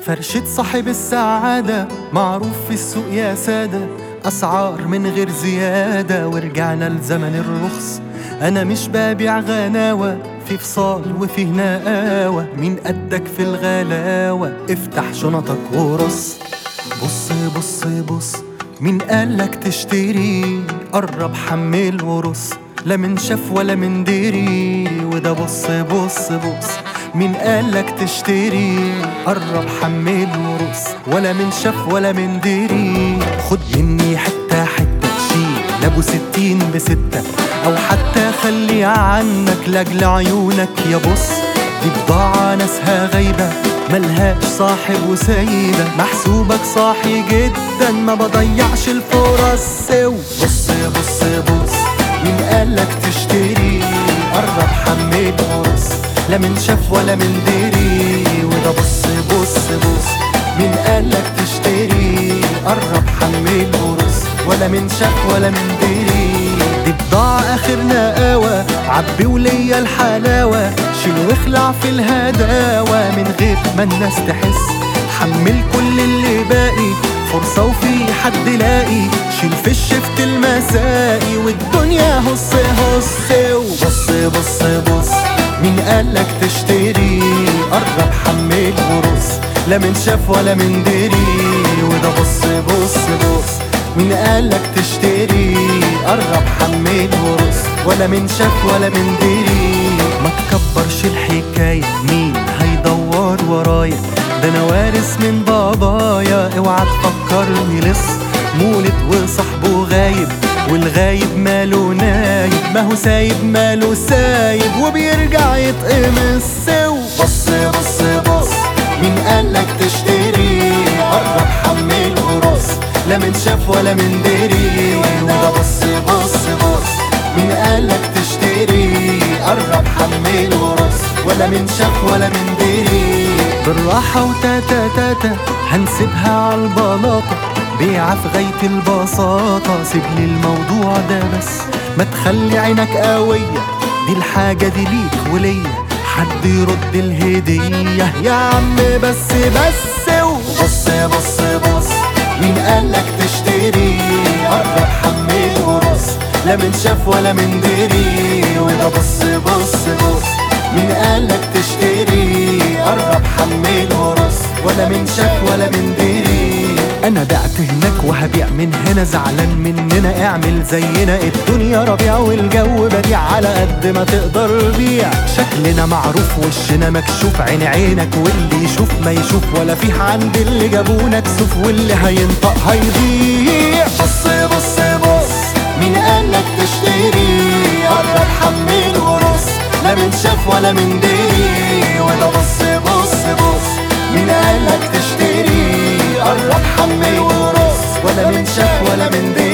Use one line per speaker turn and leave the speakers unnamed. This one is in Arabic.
فرشة صاحب السعادة معروف في السوق يا سادة، أسعار من غير زيادة ورجعنا لزمن الرخص. أنا مش ببيع غناوة، في فصال وفيه نقاوة، مين قدك في الغلاوة؟ افتح شنطك ورص. بص بص بص، مين قالك تشتري؟ قرب حمل ورص، لا من شاف ولا من دري. وده بص بص بص، مين قالك تشتري؟ قرب حمل ورص، ولا من شاف ولا من دري. خد مني حتة حتة، شيل ابو 60 ب6، او حتى خلي عنك لاجل عيونك يا بص. دي بضاعة ناسها غايبة، ملهاش صاحب وسايبة، محسوبك صاحي جدا ما بضيعش الفرص. بص بص بص، مين قالك تشتري؟ قرب حمل ورص، لا من شاف ولا من دري. وده بص بص بص، مين قالك تشتري؟ قرب حمل ورص، ولا من شاف ولا من دري. دي بضاعة آخر نقاوة، عبي وليا الحلاوة، شيل واخلع في الهداوة من غير ما الناس تحس. حمل كل اللي باقي، فرصة وفي حد لاقي، شيل في الشفت المسائي والدنيا هص هص. وبص بص بص، مين قالك تشتري؟ قرب حمل ورص، لا من شاف ولا من دري. وده بص بص بص، مين قالك تشتري؟ قرب حمل ورص، ولا من شاف ولا من دري. ما تكبرش الحكاية، مين هيدور ورايا؟ ده انا وارث من بابايا، اوعى تفكرني لص. مولد وصاحبه غايب، والغايب ماله نايب، ما هو سايب ماله سايب، وبيرجع يتقمص. بص بص بص، مين قالك تشتري؟ قرب حمل ورص، لا من شاف ولا من دري. وده بص بص بص، مين قالك تشتري؟ قرب حمل ورص، ولا من شاف ولا من دري. بالراحة وتاتا تاتا، هنسيبها عالبلاطة، بيعة في غاية البساطة. سيبلي الموضوع ده بس، ما تخلي عينك قوية، دي الحاجة دي ليك وليا، حد يرد الهدية يا عم بس بس. بص بص بص، مين قالك تشتري؟ قرب حمل ورص، لا من شاف ولا من دري. وده بص بص بص، مين قالك تشتري؟ قرب حمل ورص، ولا من شاف ولا من دري. انا بعت هناك وهبيع من هنا، زعلان مننا اعمل زينا، الدنيا ربيع والجو بديع، على قد ما تقدر بيع. شكلنا معروف وشنا مكشوف، عين عينك واللي يشوف ما يشوف، ولا فيه عند اللي جابونا كسوف، واللي هينطق هيضيع. بص بص بص، مين قالك تشتري؟ قرب حمل ورص، لا من شاف ولا من دري. ولا بص بص بص، مين قالك تشتري؟ قرب حمل ورص، ولا من شاف ولا من دري.